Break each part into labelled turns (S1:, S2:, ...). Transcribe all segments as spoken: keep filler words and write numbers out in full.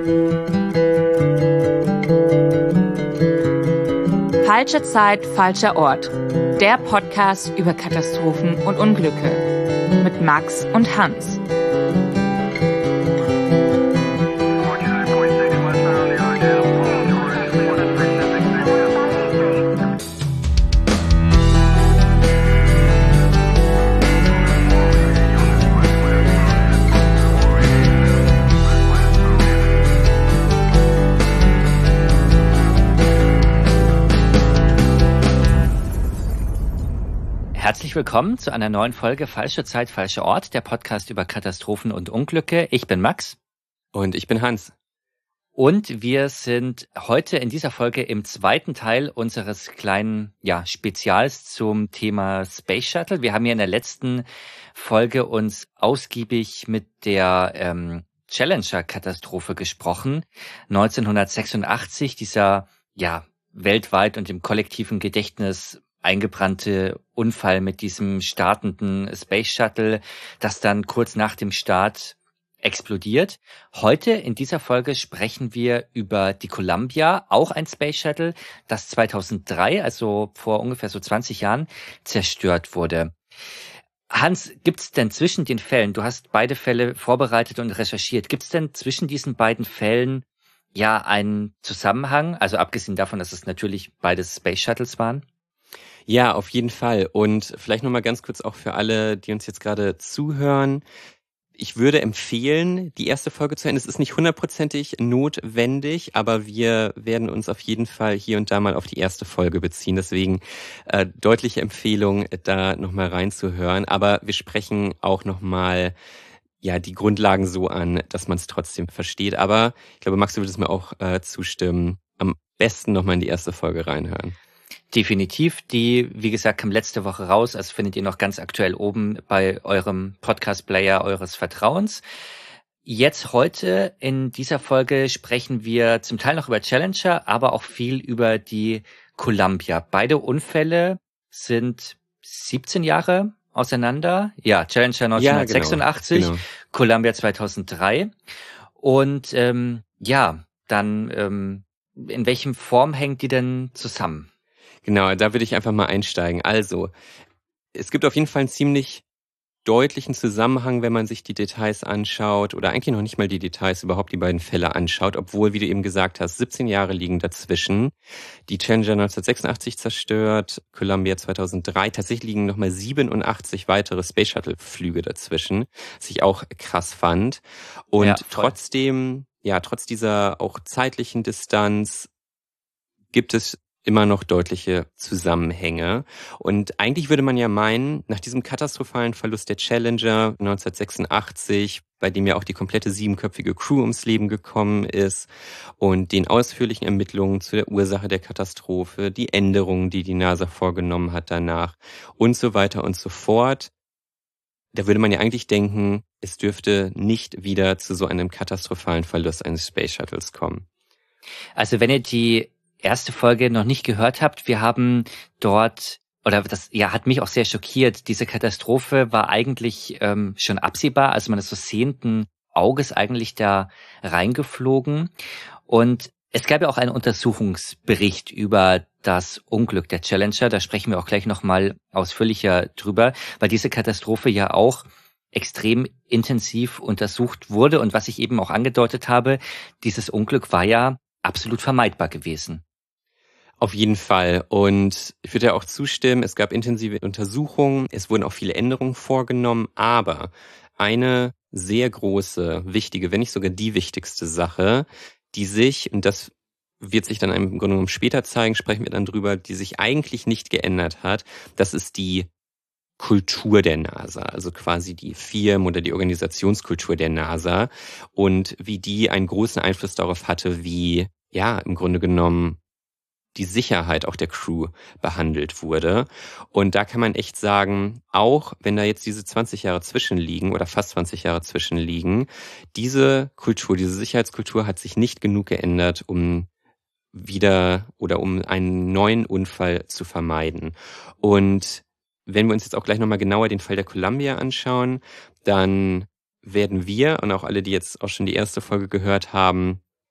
S1: Falsche Zeit, falscher Ort. Der Podcast über Katastrophen und Unglücke mit Max und Hans.
S2: Herzlich willkommen zu einer neuen Folge Falsche Zeit, falscher Ort, der Podcast über Katastrophen und Unglücke. Ich bin Max.
S3: Und ich bin Hans.
S2: Und wir sind heute in dieser Folge im zweiten Teil unseres kleinen ja, Spezials zum Thema Space Shuttle. Wir haben ja in der letzten Folge uns ausgiebig mit der ähm, Challenger-Katastrophe gesprochen. neunzehnhundertsechsundachtzig, dieser ja weltweit und im kollektiven Gedächtnis eingebrannte Unfall mit diesem startenden Space Shuttle, das dann kurz nach dem Start explodiert. Heute in dieser Folge sprechen wir über die Columbia, auch ein Space Shuttle, das zweitausenddrei, also vor ungefähr so zwanzig Jahren, zerstört wurde. Hans, gibt's denn zwischen den Fällen, du hast beide Fälle vorbereitet und recherchiert, gibt's denn zwischen diesen beiden Fällen ja einen Zusammenhang, also abgesehen davon, dass es natürlich beides Space Shuttles waren?
S3: Ja, auf jeden Fall. Und vielleicht nochmal ganz kurz auch für alle, die uns jetzt gerade zuhören. Ich würde empfehlen, die erste Folge zu hören. Es ist nicht hundertprozentig notwendig, aber wir werden uns auf jeden Fall hier und da mal auf die erste Folge beziehen. Deswegen äh, deutliche Empfehlung, da nochmal reinzuhören. Aber wir sprechen auch nochmal ja, die Grundlagen so an, dass man es trotzdem versteht. Aber ich glaube, Max, du würdest mir auch äh, zustimmen. Am besten nochmal in die erste Folge reinhören.
S2: Definitiv. Die, wie gesagt, kam letzte Woche raus. Also findet ihr noch ganz aktuell oben bei eurem Podcast-Player eures Vertrauens. Jetzt heute in dieser Folge sprechen wir zum Teil noch über Challenger, aber auch viel über die Columbia. Beide Unfälle sind siebzehn Jahre auseinander. Ja, Challenger neunzehnhundertsechsundachtzig, ja, genau, genau. Columbia zweitausenddrei. Und ähm, ja, dann ähm, in welchem Form hängt die denn zusammen?
S3: Genau, da würde ich einfach mal einsteigen. Also, es gibt auf jeden Fall einen ziemlich deutlichen Zusammenhang, wenn man sich die Details anschaut oder eigentlich noch nicht mal die Details, überhaupt die beiden Fälle anschaut, obwohl, wie du eben gesagt hast, siebzehn Jahre liegen dazwischen. Die Challenger neunzehnhundertsechsundachtzig zerstört, Columbia zweitausenddrei, tatsächlich liegen nochmal siebenundachtzig weitere Space Shuttle Flüge dazwischen, was ich auch krass fand. Und ja, trotzdem, ja, trotz dieser auch zeitlichen Distanz gibt es immer noch deutliche Zusammenhänge. Und eigentlich würde man ja meinen, nach diesem katastrophalen Verlust der Challenger neunzehnhundertsechsundachtzig, bei dem ja auch die komplette siebenköpfige Crew ums Leben gekommen ist und den ausführlichen Ermittlungen zu der Ursache der Katastrophe, die Änderungen, die die NASA vorgenommen hat danach und so weiter und so fort, da würde man ja eigentlich denken, es dürfte nicht wieder zu so einem katastrophalen Verlust eines Space Shuttles kommen.
S2: Also wenn ihr die erste Folge noch nicht gehört habt, wir haben dort, oder das ja hat mich auch sehr schockiert, diese Katastrophe war eigentlich ähm, schon absehbar, also man ist so sehenden Auges eigentlich da reingeflogen und es gab ja auch einen Untersuchungsbericht über das Unglück der Challenger, da sprechen wir auch gleich nochmal ausführlicher drüber, weil diese Katastrophe ja auch extrem intensiv untersucht wurde und was ich eben auch angedeutet habe, dieses Unglück war ja absolut vermeidbar gewesen.
S3: Auf jeden Fall. Und ich würde ja auch zustimmen, es gab intensive Untersuchungen, es wurden auch viele Änderungen vorgenommen, aber eine sehr große, wichtige, wenn nicht sogar die wichtigste Sache, die sich, und das wird sich dann im Grunde genommen später zeigen, sprechen wir dann drüber, die sich eigentlich nicht geändert hat, das ist die Kultur der NASA, also quasi die Firmen oder die Organisationskultur der NASA und wie die einen großen Einfluss darauf hatte, wie, ja, im Grunde genommen die Sicherheit auch der Crew behandelt wurde. Und da kann man echt sagen, auch wenn da jetzt diese zwanzig Jahre zwischenliegen oder fast zwanzig Jahre zwischenliegen, diese Kultur, diese Sicherheitskultur hat sich nicht genug geändert, um wieder oder um einen neuen Unfall zu vermeiden. Und wenn wir uns jetzt auch gleich nochmal genauer den Fall der Columbia anschauen, dann werden wir und auch alle, die jetzt auch schon die erste Folge gehört haben,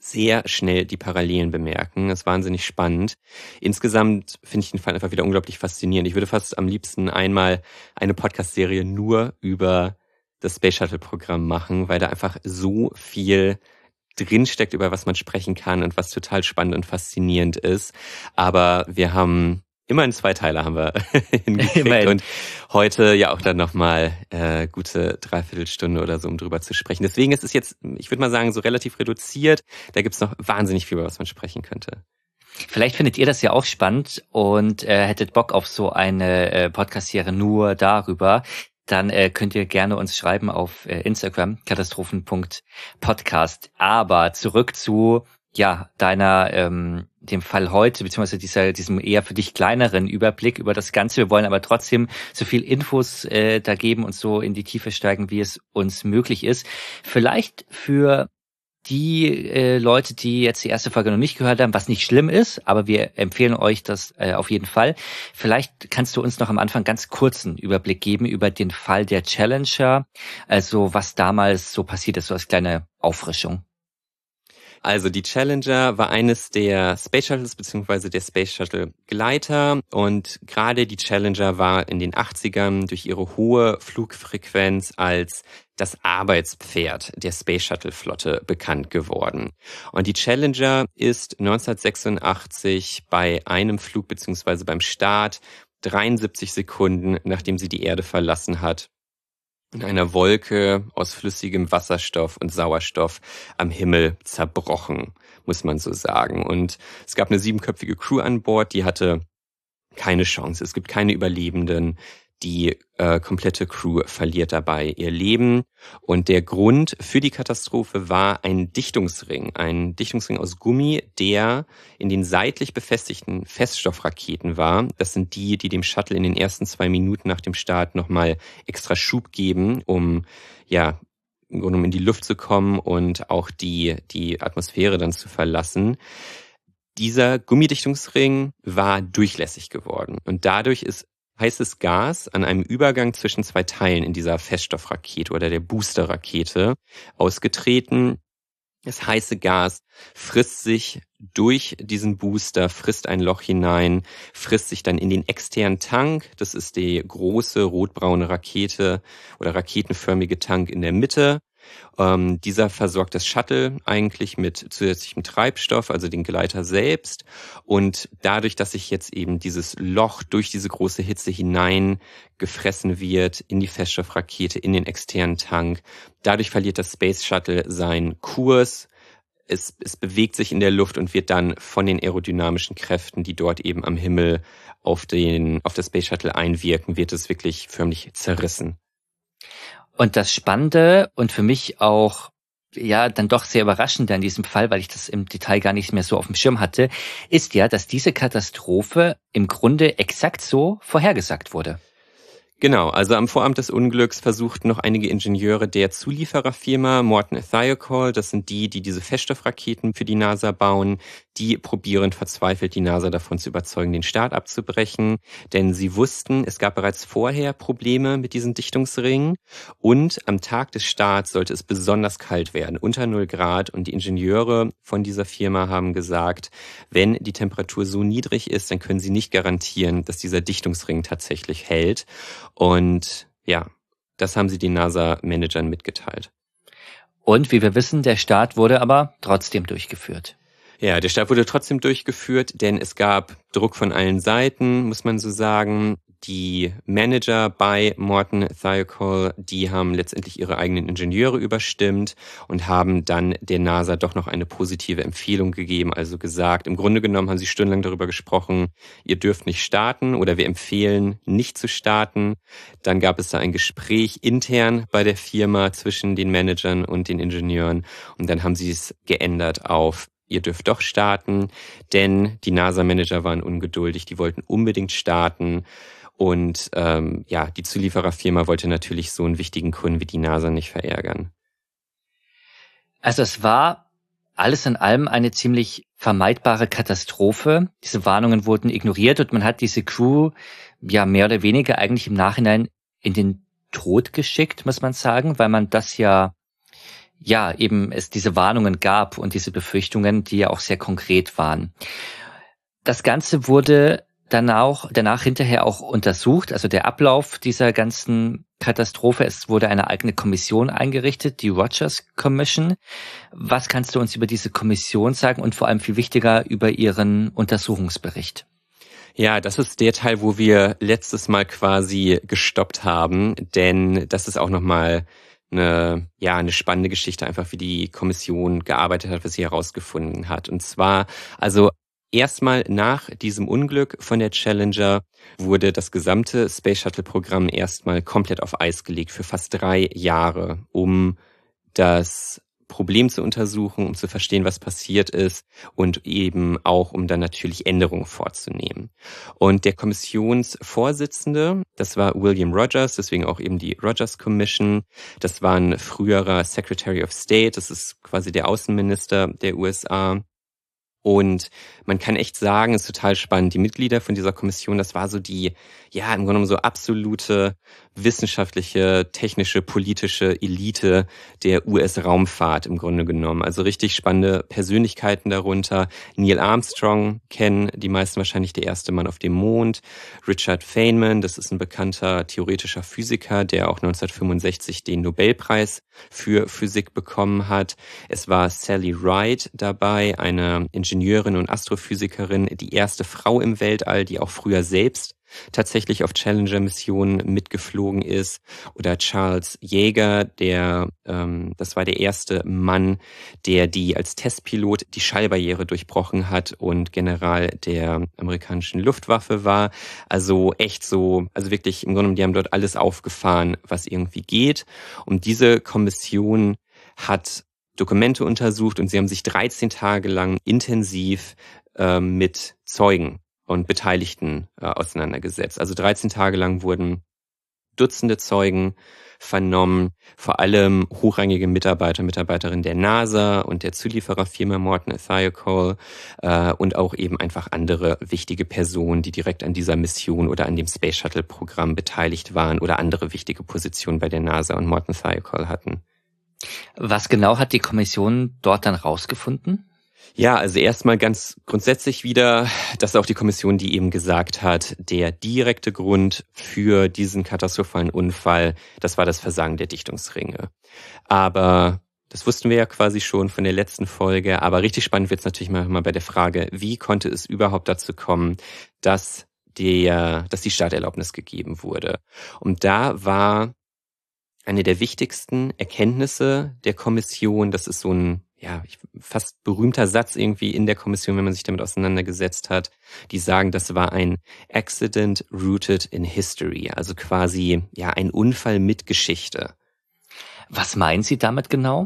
S3: sehr schnell die Parallelen bemerken. Das ist wahnsinnig spannend. Insgesamt finde ich den Fall einfach wieder unglaublich faszinierend. Ich würde fast am liebsten einmal eine Podcast-Serie nur über das Space Shuttle-Programm machen, weil da einfach so viel drinsteckt, über was man sprechen kann und was total spannend und faszinierend ist. Aber wir haben immerhin zwei Teile haben wir hingekriegt immerhin. Und heute ja auch dann nochmal äh, gute Dreiviertelstunde oder so, um drüber zu sprechen. Deswegen ist es jetzt, ich würde mal sagen, so relativ reduziert. Da gibt's noch wahnsinnig viel, über was man sprechen könnte.
S2: Vielleicht findet ihr das ja auch spannend und äh, hättet Bock auf so eine äh, Podcast-Serie nur darüber. Dann äh, könnt ihr gerne uns schreiben auf äh, Instagram, katastrophen punkt podcast. Aber zurück zu ja deiner ähm, dem Fall heute, beziehungsweise dieser diesem eher für dich kleineren Überblick über das Ganze. Wir wollen aber trotzdem so viel Infos äh, da geben und so in die Tiefe steigen, wie es uns möglich ist. Vielleicht für die äh, Leute, die jetzt die erste Folge noch nicht gehört haben, was nicht schlimm ist, aber wir empfehlen euch das äh, auf jeden Fall. Vielleicht kannst du uns noch am Anfang ganz kurzen Überblick geben über den Fall der Challenger, also was damals so passiert ist, so als kleine Auffrischung.
S3: Also die Challenger war eines der Space Shuttles beziehungsweise der Space Shuttle Gleiter und gerade die Challenger war in den achtzigern durch ihre hohe Flugfrequenz als das Arbeitspferd der Space Shuttle Flotte bekannt geworden. Und die Challenger ist neunzehnhundertsechsundachtzig bei einem Flug beziehungsweise beim Start dreiundsiebzig Sekunden, nachdem sie die Erde verlassen hat, in einer Wolke aus flüssigem Wasserstoff und Sauerstoff am Himmel zerbrochen, muss man so sagen. Und es gab eine siebenköpfige Crew an Bord, die hatte keine Chance. Es gibt keine Überlebenden. Die äh, komplette Crew verliert dabei ihr Leben. Und der Grund für die Katastrophe war ein Dichtungsring. Ein Dichtungsring aus Gummi, der in den seitlich befestigten Feststoffraketen war. Das sind die, die dem Shuttle in den ersten zwei Minuten nach dem Start nochmal extra Schub geben, um ja um in die Luft zu kommen und auch die, die Atmosphäre dann zu verlassen. Dieser Gummidichtungsring war durchlässig geworden. Und dadurch ist heißes Gas an einem Übergang zwischen zwei Teilen in dieser Feststoffrakete oder der Boosterrakete ausgetreten. Das heiße Gas frisst sich durch diesen Booster, frisst ein Loch hinein, frisst sich dann in den externen Tank. Das ist die große rotbraune Rakete oder raketenförmige Tank in der Mitte. Ähm, dieser versorgt das Shuttle eigentlich mit zusätzlichem Treibstoff, also den Gleiter selbst. Und dadurch, dass sich jetzt eben dieses Loch durch diese große Hitze hinein gefressen wird in die Feststoffrakete, in den externen Tank, dadurch verliert das Space Shuttle seinen Kurs. Es, es bewegt sich in der Luft und wird dann von den aerodynamischen Kräften, die dort eben am Himmel auf den, auf das Space Shuttle einwirken, wird es wirklich förmlich zerrissen.
S2: Und das Spannende und für mich auch, ja, dann doch sehr Überraschende in diesem Fall, weil ich das im Detail gar nicht mehr so auf dem Schirm hatte, ist ja, dass diese Katastrophe im Grunde exakt so vorhergesagt wurde.
S3: Genau, also am Vorabend des Unglücks versuchten noch einige Ingenieure der Zuliefererfirma Morton Thiokol, das sind die, die diese Feststoffraketen für die NASA bauen, die probieren verzweifelt die NASA davon zu überzeugen, den Start abzubrechen, denn sie wussten, es gab bereits vorher Probleme mit diesen Dichtungsringen und am Tag des Starts sollte es besonders kalt werden, unter null Grad, und die Ingenieure von dieser Firma haben gesagt, wenn die Temperatur so niedrig ist, dann können sie nicht garantieren, dass dieser Dichtungsring tatsächlich hält. Und ja, das haben sie den NASA-Managern mitgeteilt.
S2: Und wie wir wissen, der Start wurde aber trotzdem durchgeführt.
S3: Ja, der Start wurde trotzdem durchgeführt, denn es gab Druck von allen Seiten, muss man so sagen. Die Manager bei Morton Thiokol, die haben letztendlich ihre eigenen Ingenieure überstimmt und haben dann der NASA doch noch eine positive Empfehlung gegeben, also gesagt, im Grunde genommen haben sie stundenlang darüber gesprochen, ihr dürft nicht starten oder wir empfehlen, nicht zu starten. Dann gab es da ein Gespräch intern bei der Firma zwischen den Managern und den Ingenieuren und dann haben sie es geändert auf ihr dürft doch starten, denn die NASA-Manager waren ungeduldig, die wollten unbedingt starten. Und ähm, ja, die Zuliefererfirma wollte natürlich so einen wichtigen Kunden wie die NASA nicht verärgern.
S2: Also es war alles in allem eine ziemlich vermeidbare Katastrophe. Diese Warnungen wurden ignoriert und man hat diese Crew ja mehr oder weniger eigentlich im Nachhinein in den Tod geschickt, muss man sagen, weil man das ja ja, eben es diese Warnungen gab und diese Befürchtungen, die ja auch sehr konkret waren. Das Ganze wurde dann auch, danach hinterher auch untersucht, also der Ablauf dieser ganzen Katastrophe. Es wurde eine eigene Kommission eingerichtet, die Rogers Commission. Was kannst du uns über diese Kommission sagen und vor allem viel wichtiger über ihren Untersuchungsbericht?
S3: Ja, das ist der Teil, wo wir letztes Mal quasi gestoppt haben, denn das ist auch nochmal eine, ja, eine spannende Geschichte, einfach wie die Kommission gearbeitet hat, was sie herausgefunden hat. Und zwar, also erstmal nach diesem Unglück von der Challenger wurde das gesamte Space Shuttle-Programm erstmal komplett auf Eis gelegt für fast drei Jahre, um das Problem zu untersuchen, um zu verstehen, was passiert ist und eben auch, um dann natürlich Änderungen vorzunehmen. Und der Kommissionsvorsitzende, das war William Rogers, deswegen auch eben die Rogers Commission. Das war ein früherer Secretary of State, das ist quasi der Außenminister der U S A. Und man kann echt sagen, es ist total spannend, die Mitglieder von dieser Kommission, das war so die, ja, im Grunde genommen so absolute wissenschaftliche, technische, politische Elite der U S-Raumfahrt im Grunde genommen. Also richtig spannende Persönlichkeiten darunter. Neil Armstrong kennen die meisten wahrscheinlich, der erste Mann auf dem Mond. Richard Feynman, das ist ein bekannter theoretischer Physiker, der auch neunzehnhundertfünfundsechzig den Nobelpreis für Physik bekommen hat. Es war Sally Ride dabei, eine Ingenieurin und Astrophysikerin, die erste Frau im Weltall, die auch früher selbst tatsächlich auf Challenger-Missionen mitgeflogen ist. Oder Charles Yeager, der, ähm, das war der erste Mann, der die als Testpilot die Schallbarriere durchbrochen hat und General der amerikanischen Luftwaffe war. Also echt so, also wirklich im Grunde genommen, die haben dort alles aufgefahren, was irgendwie geht. Und diese Kommission hat Dokumente untersucht und sie haben sich dreizehn Tage lang intensiv äh, mit Zeugen und Beteiligten äh, auseinandergesetzt. Also dreizehn Tage lang wurden Dutzende Zeugen vernommen, vor allem hochrangige Mitarbeiter, Mitarbeiterinnen der NASA und der Zuliefererfirma Morton Thiokol äh, und auch eben einfach andere wichtige Personen, die direkt an dieser Mission oder an dem Space Shuttle Programm beteiligt waren oder andere wichtige Positionen bei der NASA und Morton Thiokol hatten.
S2: Was genau hat die Kommission dort dann rausgefunden?
S3: Ja, also erstmal ganz grundsätzlich wieder, das ist auch die Kommission, die eben gesagt hat, der direkte Grund für diesen katastrophalen Unfall, das war das Versagen der Dichtungsringe. Aber das wussten wir ja quasi schon von der letzten Folge, aber richtig spannend wird es natürlich mal, mal bei der Frage, wie konnte es überhaupt dazu kommen, dass, der, dass die Starterlaubnis gegeben wurde. Und da war eine der wichtigsten Erkenntnisse der Kommission, das ist so ein ja, fast berühmter Satz irgendwie in der Kommission, wenn man sich damit auseinandergesetzt hat, die sagen, das war ein Accident rooted in history, also quasi ja ein Unfall mit Geschichte.
S2: Was meinen Sie damit genau?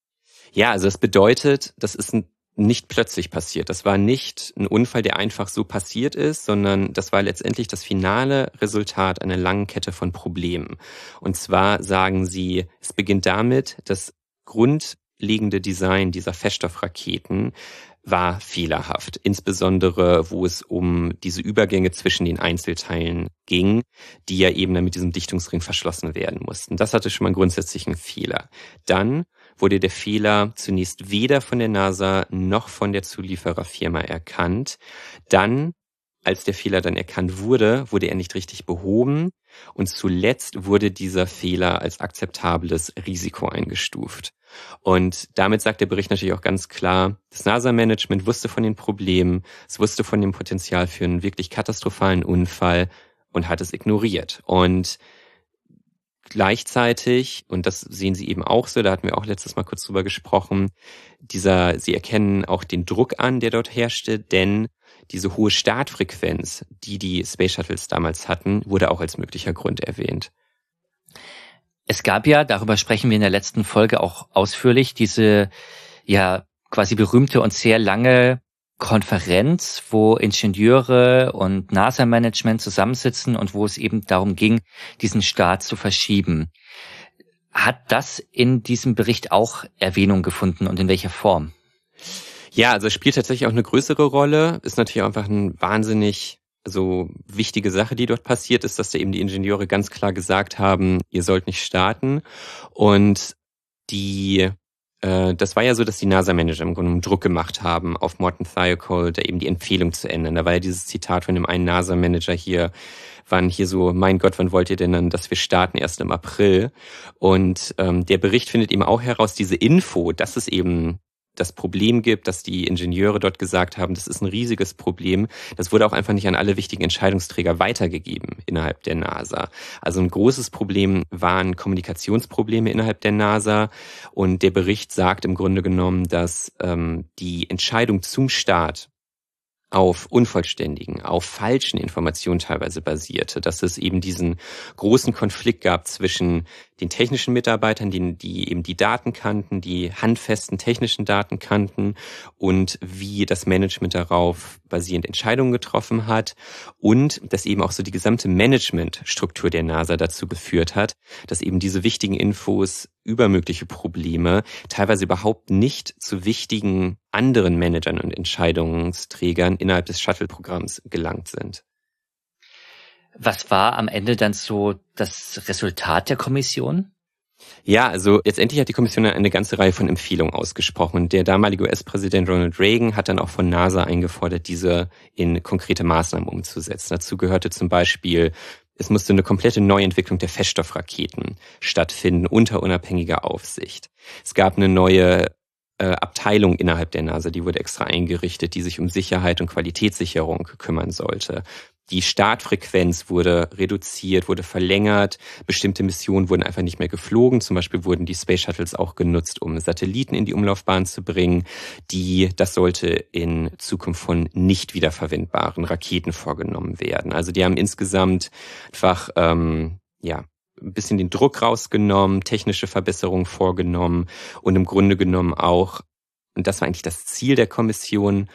S3: Ja, also das bedeutet, das ist ein nicht plötzlich passiert. Das war nicht ein Unfall, der einfach so passiert ist, sondern das war letztendlich das finale Resultat einer langen Kette von Problemen. Und zwar sagen sie, es beginnt damit, dass grundlegende Design dieser Feststoffraketen war fehlerhaft, insbesondere wo es um diese Übergänge zwischen den Einzelteilen ging, die ja eben dann mit diesem Dichtungsring verschlossen werden mussten. Das hatte schon mal einen grundsätzlichen Fehler. Dann wurde der Fehler zunächst weder von der NASA noch von der Zuliefererfirma erkannt. Dann, als der Fehler dann erkannt wurde, wurde er nicht richtig behoben und zuletzt wurde dieser Fehler als akzeptables Risiko eingestuft. Und damit sagt der Bericht natürlich auch ganz klar, das NASA-Management wusste von den Problemen, es wusste von dem Potenzial für einen wirklich katastrophalen Unfall und hat es ignoriert. Und gleichzeitig, und das sehen Sie eben auch so, da hatten wir auch letztes Mal kurz drüber gesprochen, dieser, Sie erkennen auch den Druck an, der dort herrschte, denn diese hohe Startfrequenz, die die Space Shuttles damals hatten, wurde auch als möglicher Grund erwähnt.
S2: Es gab ja, darüber sprechen wir in der letzten Folge auch ausführlich, diese ja quasi berühmte und sehr lange Konferenz, wo Ingenieure und NASA-Management zusammensitzen und wo es eben darum ging, diesen Start zu verschieben. Hat das in diesem Bericht auch Erwähnung gefunden und in welcher Form?
S3: Ja, also es spielt tatsächlich auch eine größere Rolle. Ist natürlich auch einfach ein wahnsinnig so wichtige Sache, die dort passiert ist, dass da eben die Ingenieure ganz klar gesagt haben, ihr sollt nicht starten. Und die äh, das war ja so, dass die NASA-Manager im Grunde Druck gemacht haben auf Morton Thiokol, da eben die Empfehlung zu ändern. Da war ja dieses Zitat von dem einen NASA-Manager hier, wann hier so, mein Gott, wann wollt ihr denn dann, dass wir starten erst im April? Und ähm, der Bericht findet eben auch heraus, diese Info, dass es eben das Problem gibt, dass die Ingenieure dort gesagt haben, das ist ein riesiges Problem. Das wurde auch einfach nicht an alle wichtigen Entscheidungsträger weitergegeben innerhalb der NASA. Also ein großes Problem waren Kommunikationsprobleme innerhalb der NASA. Und der Bericht sagt im Grunde genommen, dass ähm, die Entscheidung zum Start auf unvollständigen, auf falschen Informationen teilweise basierte, dass es eben diesen großen Konflikt gab zwischen den technischen Mitarbeitern, die, die eben die Daten kannten, die handfesten technischen Daten kannten und wie das Management darauf basierend Entscheidungen getroffen hat und dass eben auch so die gesamte Managementstruktur der NASA dazu geführt hat, dass eben diese wichtigen Infos über mögliche Probleme teilweise überhaupt nicht zu wichtigen anderen Managern und Entscheidungsträgern innerhalb des Shuttle-Programms gelangt sind.
S2: Was war am Ende dann so das Resultat der Kommission?
S3: Ja, also letztendlich hat die Kommission eine ganze Reihe von Empfehlungen ausgesprochen. Der damalige U S-Präsident Ronald Reagan hat dann auch von NASA eingefordert, diese in konkrete Maßnahmen umzusetzen. Dazu gehörte zum Beispiel, es musste eine komplette Neuentwicklung der Feststoffraketen stattfinden unter unabhängiger Aufsicht. Es gab eine neue äh, Abteilung innerhalb der NASA, die wurde extra eingerichtet, die sich um Sicherheit und Qualitätssicherung kümmern sollte. Die Startfrequenz wurde reduziert, wurde verlängert. Bestimmte Missionen wurden einfach nicht mehr geflogen. Zum Beispiel wurden die Space Shuttles auch genutzt, um Satelliten in die Umlaufbahn zu bringen. Die, das sollte in Zukunft von nicht wiederverwendbaren Raketen vorgenommen werden. Also die haben insgesamt einfach, ähm, ja, ein bisschen den Druck rausgenommen, technische Verbesserungen vorgenommen und im Grunde genommen auch, und das war eigentlich das Ziel der Kommission,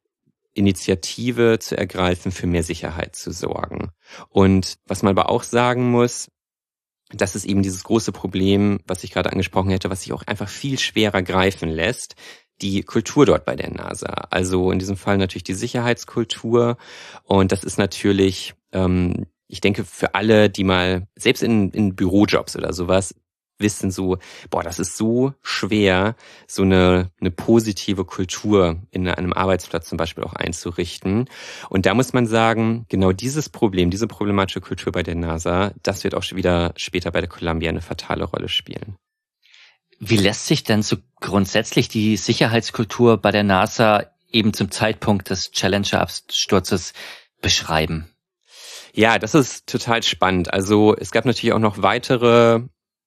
S3: Initiative zu ergreifen, für mehr Sicherheit zu sorgen. Und was man aber auch sagen muss, das ist eben dieses große Problem, was ich gerade angesprochen hätte, was sich auch einfach viel schwerer greifen lässt, die Kultur dort bei der NASA. Also in diesem Fall natürlich die Sicherheitskultur. Und das ist natürlich, ähm, ich denke, für alle, die mal, selbst in, in Bürojobs oder sowas, wissen so, boah, das ist so schwer, so eine, eine positive Kultur in einem Arbeitsplatz zum Beispiel auch einzurichten. Und da muss man sagen, genau dieses Problem, diese problematische Kultur bei der NASA, das wird auch wieder später bei der Columbia eine fatale Rolle spielen.
S2: Wie lässt sich denn so grundsätzlich die Sicherheitskultur bei der NASA eben zum Zeitpunkt des Challenger-Absturzes beschreiben?
S3: Ja, das ist total spannend. Also es gab natürlich auch noch weitere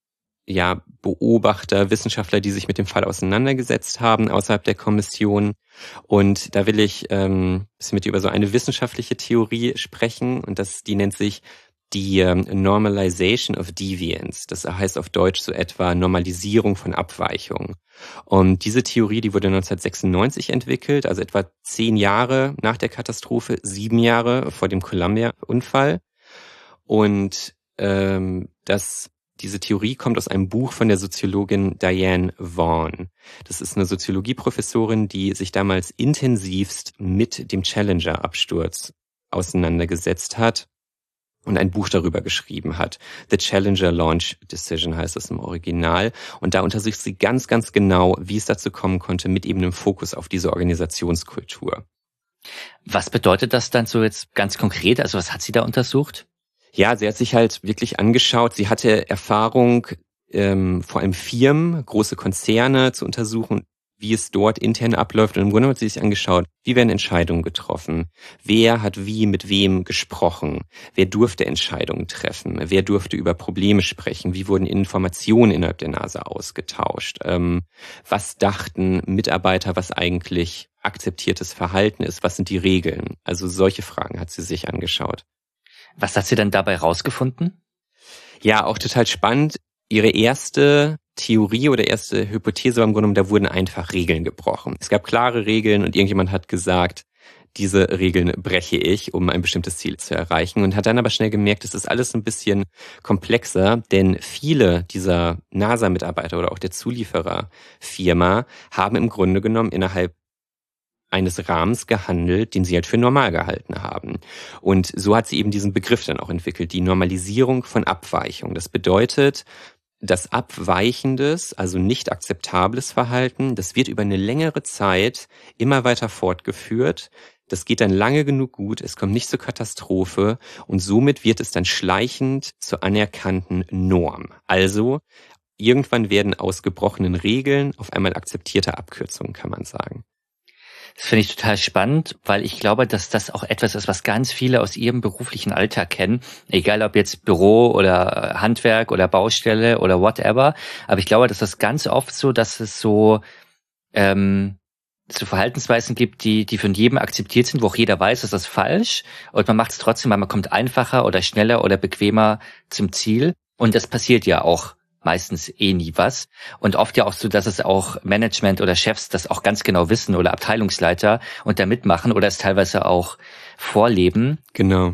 S3: ja, Beobachter, Wissenschaftler, die sich mit dem Fall auseinandergesetzt haben außerhalb der Kommission. Und da will ich ähm, ein bisschen mit dir über so eine wissenschaftliche Theorie sprechen. Und das, die nennt sich die ähm, Normalization of Deviance. Das heißt auf Deutsch so etwa Normalisierung von Abweichung. Und diese Theorie, die wurde neunzehnhundertsechsundneunzig entwickelt, also etwa zehn Jahre nach der Katastrophe, sieben Jahre vor dem Columbia-Unfall. Und ähm, das Diese Theorie kommt aus einem Buch von der Soziologin Diane Vaughan. Das ist eine Soziologieprofessorin, die sich damals intensivst mit dem Challenger-Absturz auseinandergesetzt hat und ein Buch darüber geschrieben hat. The Challenger Launch Decision heißt es im Original. Und da untersucht sie ganz, ganz genau, wie es dazu kommen konnte, mit eben einem Fokus auf diese Organisationskultur.
S2: Was bedeutet das dann so jetzt ganz konkret? Also was hat sie da untersucht?
S3: Ja, sie hat sich halt wirklich angeschaut. Sie hatte Erfahrung, ähm, vor allem Firmen, große Konzerne zu untersuchen, wie es dort intern abläuft. Und im Grunde hat sie sich angeschaut, wie werden Entscheidungen getroffen? Wer hat wie mit wem gesprochen? Wer durfte Entscheidungen treffen? Wer durfte über Probleme sprechen? Wie wurden Informationen innerhalb der NASA ausgetauscht? Ähm, was dachten Mitarbeiter, was eigentlich akzeptiertes Verhalten ist? Was sind die Regeln? Also solche Fragen hat sie sich angeschaut.
S2: Was hat sie dann dabei rausgefunden?
S3: Ja, auch total spannend. Ihre erste Theorie oder erste Hypothese war im Grunde genommen, da wurden einfach Regeln gebrochen. Es gab klare Regeln und irgendjemand hat gesagt, diese Regeln breche ich, um ein bestimmtes Ziel zu erreichen, und hat dann aber schnell gemerkt, es ist alles ein bisschen komplexer, denn viele dieser NASA-Mitarbeiter oder auch der Zuliefererfirma haben im Grunde genommen innerhalb eines Rahmens gehandelt, den sie halt für normal gehalten haben. Und so hat sie eben diesen Begriff dann auch entwickelt, die Normalisierung von Abweichung. Das bedeutet, das abweichendes, also nicht akzeptables Verhalten, das wird über eine längere Zeit immer weiter fortgeführt. Das geht dann lange genug gut, es kommt nicht zur Katastrophe und somit wird es dann schleichend zur anerkannten Norm. Also irgendwann werden aus gebrochenen Regeln auf einmal akzeptierte Abkürzungen, kann man sagen.
S2: Das finde ich total spannend, weil ich glaube, dass das auch etwas ist, was ganz viele aus ihrem beruflichen Alltag kennen. Egal ob jetzt Büro oder Handwerk oder Baustelle oder whatever. Aber ich glaube, dass das ganz oft so, dass es so, ähm, so Verhaltensweisen gibt, die, die von jedem akzeptiert sind, wo auch jeder weiß, dass das falsch. Und man macht es trotzdem, weil man kommt einfacher oder schneller oder bequemer zum Ziel. Und das passiert ja auch meistens eh nie was. Und oft ja auch so, dass es auch Management oder Chefs das auch ganz genau wissen oder Abteilungsleiter und da mitmachen oder es teilweise auch vorleben.
S3: Genau.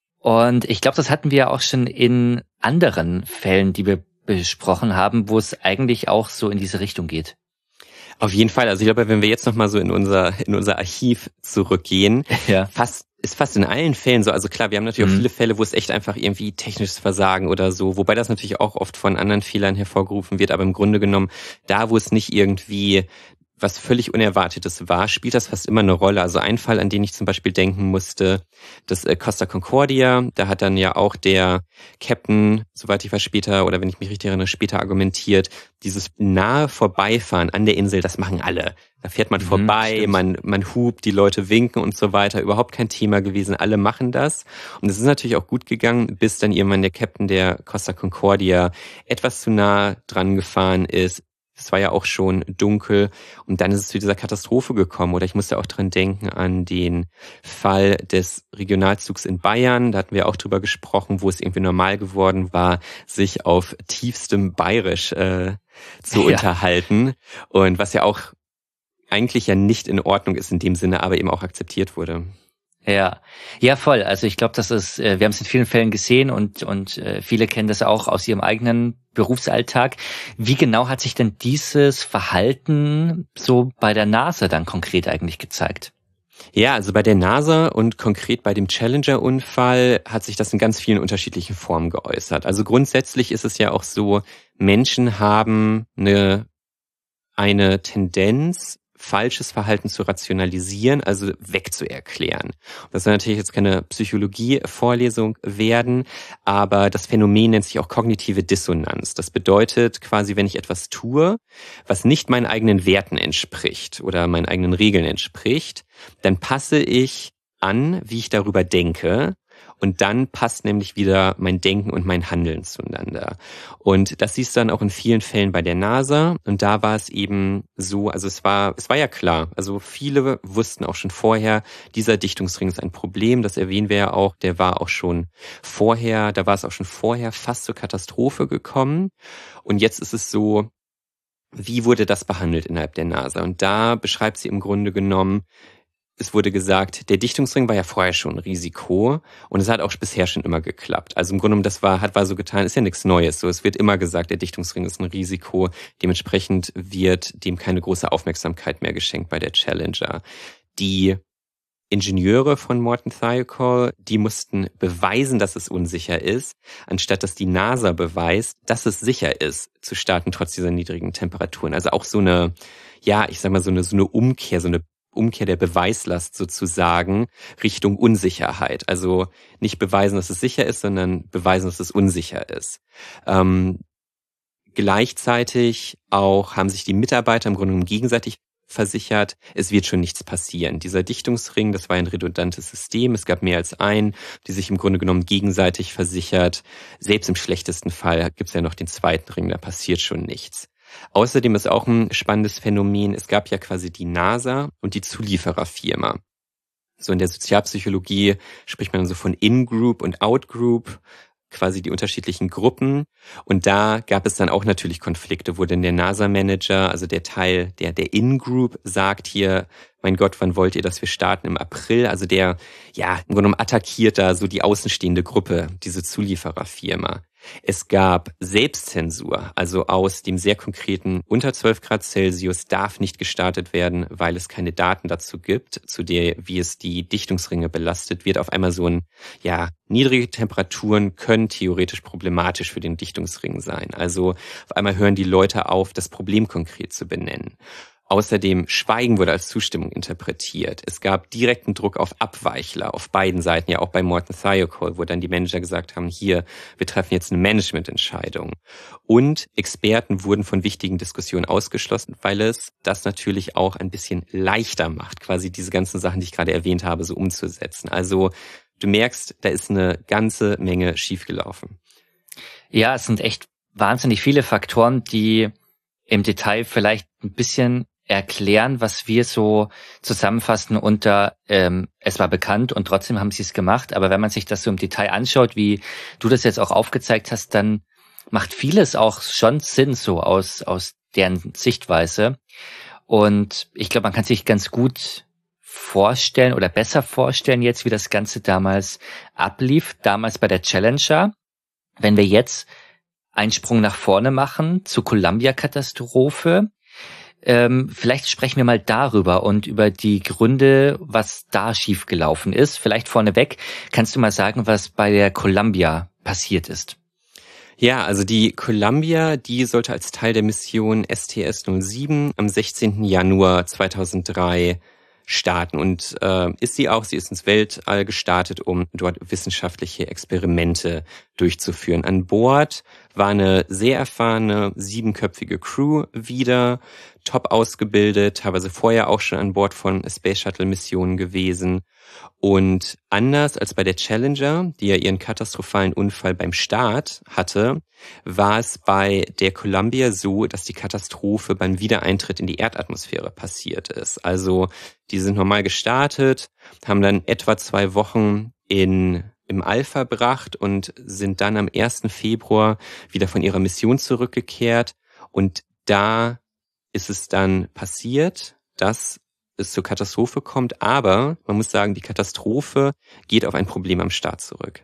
S2: Und ich glaube, das hatten wir auch schon in anderen Fällen, die wir besprochen haben, wo es eigentlich auch so in diese Richtung geht.
S3: Auf jeden Fall. Also ich glaube, wenn wir jetzt nochmal so in unser in unser Archiv zurückgehen, ja. fast ist fast in allen Fällen so. Also klar, wir haben natürlich mhm. auch viele Fälle, wo es echt einfach irgendwie technisches Versagen oder so, wobei das natürlich auch oft von anderen Fehlern hervorgerufen wird. Aber im Grunde genommen, da wo es nicht irgendwie was völlig Unerwartetes war, spielt das fast immer eine Rolle. Also ein Fall, an den ich zum Beispiel denken musste, das äh, Costa Concordia, da hat dann ja auch der Captain, soweit ich weiß später, oder wenn ich mich richtig erinnere, später argumentiert, dieses nahe Vorbeifahren an der Insel, das machen alle. Da fährt man mhm, vorbei, stimmt. man man hupt, die Leute winken und so weiter. Überhaupt kein Thema gewesen, alle machen das. Und es ist natürlich auch gut gegangen, bis dann irgendwann der Captain der Costa Concordia etwas zu nah dran gefahren ist. Es war ja auch schon dunkel und dann ist es zu dieser Katastrophe gekommen. Oder ich musste auch dran denken an den Fall des Regionalzugs in Bayern. Da hatten wir auch drüber gesprochen, wo es irgendwie normal geworden war, sich auf tiefstem Bayerisch äh, zu ja. unterhalten. Und was ja auch eigentlich ja nicht in Ordnung ist in dem Sinne, aber eben auch akzeptiert wurde.
S2: Ja, ja voll. Also ich glaube, das ist, wir haben es in vielen Fällen gesehen und und viele kennen das auch aus ihrem eigenen Berufsalltag. Wie genau hat sich denn dieses Verhalten so bei der NASA dann konkret eigentlich gezeigt?
S3: Ja, also bei der NASA und konkret bei dem Challenger-Unfall hat sich das in ganz vielen unterschiedlichen Formen geäußert. Also grundsätzlich ist es ja auch so, Menschen haben eine eine Tendenz, falsches Verhalten zu rationalisieren, also wegzuerklären. Das soll natürlich jetzt keine Psychologie-Vorlesung werden, aber das Phänomen nennt sich auch kognitive Dissonanz. Das bedeutet quasi, wenn ich etwas tue, was nicht meinen eigenen Werten entspricht oder meinen eigenen Regeln entspricht, dann passe ich an, wie ich darüber denke. Und dann passt nämlich wieder mein Denken und mein Handeln zueinander. Und das siehst du dann auch in vielen Fällen bei der NASA. Und da war es eben so, also es war, es war ja klar. Also viele wussten auch schon vorher, dieser Dichtungsring ist ein Problem. Das erwähnen wir ja auch. Der war auch schon vorher, da war es auch schon vorher fast zur Katastrophe gekommen. Und jetzt ist es so, wie wurde das behandelt innerhalb der NASA? Und da beschreibt sie im Grunde genommen, es wurde gesagt, der Dichtungsring war ja vorher schon ein Risiko und es hat auch bisher schon immer geklappt. Also im Grunde genommen, das war, hat war so getan, ist ja nichts Neues. So, es wird immer gesagt, der Dichtungsring ist ein Risiko. Dementsprechend wird dem keine große Aufmerksamkeit mehr geschenkt bei der Challenger. Die Ingenieure von Morton Thiokol, die mussten beweisen, dass es unsicher ist, anstatt dass die NASA beweist, dass es sicher ist, zu starten trotz dieser niedrigen Temperaturen. Also auch so eine, ja, ich sag mal so eine, so eine Umkehr, so eine Umkehr der Beweislast sozusagen Richtung Unsicherheit. Also nicht beweisen, dass es sicher ist, sondern beweisen, dass es unsicher ist. Ähm, gleichzeitig auch haben sich die Mitarbeiter im Grunde genommen gegenseitig versichert, es wird schon nichts passieren. Dieser Dichtungsring, das war ein redundantes System, es gab mehr als einen, die sich im Grunde genommen gegenseitig versichert. Selbst im schlechtesten Fall gibt es ja noch den zweiten Ring, da passiert schon nichts. Außerdem ist auch ein spannendes Phänomen, es gab ja quasi die NASA und die Zuliefererfirma. So in der Sozialpsychologie spricht man so von In-Group und Out-Group, quasi die unterschiedlichen Gruppen. Und da gab es dann auch natürlich Konflikte, wo denn der NASA-Manager, also der Teil der, der In-Group, sagt hier, mein Gott, wann wollt ihr, dass wir starten? Im April. Also der, ja, im Grunde genommen attackiert da so die außenstehende Gruppe, diese Zuliefererfirma. Es gab Selbstzensur, also aus dem sehr konkreten unter zwölf Grad Celsius darf nicht gestartet werden, weil es keine Daten dazu gibt, zu der, wie es die Dichtungsringe belastet, wird auf einmal so ein, ja, niedrige Temperaturen können theoretisch problematisch für den Dichtungsring sein. Also auf einmal hören die Leute auf, das Problem konkret zu benennen. Außerdem Schweigen wurde als Zustimmung interpretiert. Es gab direkten Druck auf Abweichler auf beiden Seiten, ja auch bei Morton Thiokol, wo dann die Manager gesagt haben, hier, wir treffen jetzt eine Managemententscheidung. Und Experten wurden von wichtigen Diskussionen ausgeschlossen, weil es das natürlich auch ein bisschen leichter macht, quasi diese ganzen Sachen, die ich gerade erwähnt habe, so umzusetzen. Also du merkst, da ist eine ganze Menge schiefgelaufen.
S2: Ja, es sind echt wahnsinnig viele Faktoren, die im Detail vielleicht ein bisschen erklären, was wir so zusammenfassen unter ähm, es war bekannt und trotzdem haben sie es gemacht. Aber wenn man sich das so im Detail anschaut, wie du das jetzt auch aufgezeigt hast, dann macht vieles auch schon Sinn so aus aus deren Sichtweise. Und ich glaube, man kann sich ganz gut vorstellen oder besser vorstellen jetzt, wie das Ganze damals ablief, damals bei der Challenger. Wenn wir jetzt einen Sprung nach vorne machen zur Columbia-Katastrophe, Ähm, vielleicht sprechen wir mal darüber und über die Gründe, was da schiefgelaufen ist. Vielleicht vorneweg, kannst du mal sagen, was bei der Columbia passiert ist?
S3: Ja, also die Columbia, die sollte als Teil der Mission S T S null sieben am sechzehnten Januar zweitausenddrei starten. Und äh, ist sie auch, sie ist ins Weltall gestartet, um dort wissenschaftliche Experimente durchzuführen. An Bord war eine sehr erfahrene, siebenköpfige Crew wieder, top ausgebildet, teilweise vorher auch schon an Bord von Space Shuttle Missionen gewesen. Und anders als bei der Challenger, die ja ihren katastrophalen Unfall beim Start hatte, war es bei der Columbia so, dass die Katastrophe beim Wiedereintritt in die Erdatmosphäre passiert ist. Also die sind normal gestartet, haben dann etwa zwei Wochen in im All verbracht und sind dann am ersten Februar wieder von ihrer Mission zurückgekehrt. Und da ist es dann passiert, dass es zur Katastrophe kommt. Aber man muss sagen, die Katastrophe geht auf ein Problem am Start zurück.